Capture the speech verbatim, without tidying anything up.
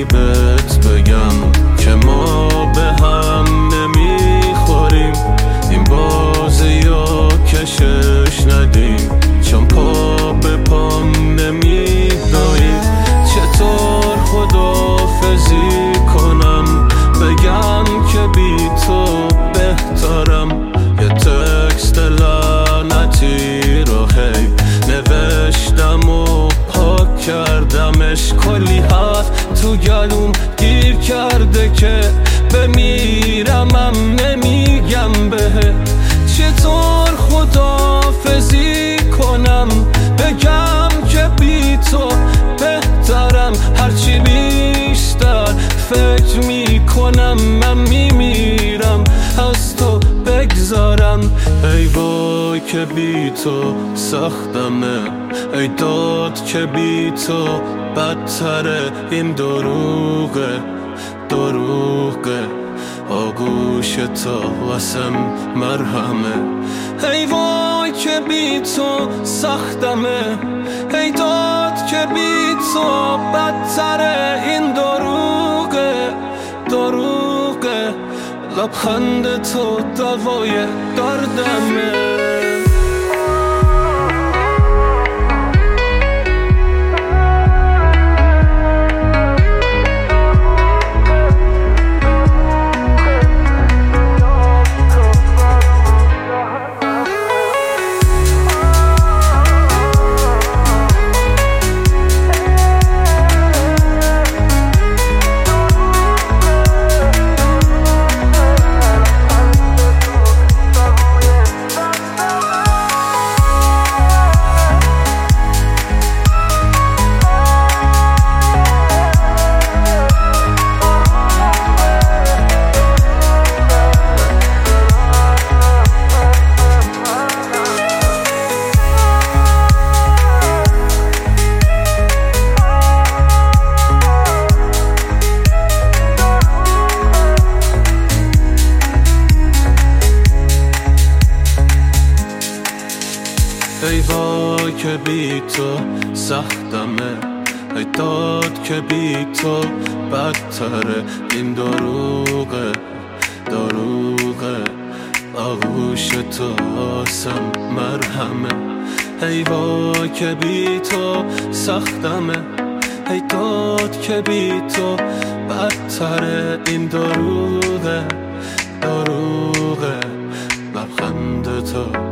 بهت بگم که ما به هم نمیخوریم، این بازی یا کشش ندیم، چون پا به پام نمیدایی. چطور خداحافظی کنم بگم که بی تو بهترم؟ یه تکست لعنتی رو هی نوشتم و پاک کردمش، کلی حرف تو گلوم گیر کرده که بمیرمم نمیگم بهت. چطور خداحافظی کنم بگم که بی تو بهترم؟ هرچی بیشتر فکر میکنم من میمیرم از تو بگذارم. ای وای که بی تو سختمه، ای داد که بی تو بدتره، این دروغه دروغه آگوش تا واسم مرهمه. ای وای که بی تو سختمه، ای داد که بی تو بدتره، این دروغه دروغه لبخند تو دوای دردمه. ای وای که بی تو سختمه، ای داد که بی تو بدتره، این دروغه دروغه آغوش تو آسم مرهمه. ای وای که بی تو سختمه، ای داد که بی تو بدتره، این دروغه دروغه لبخند تو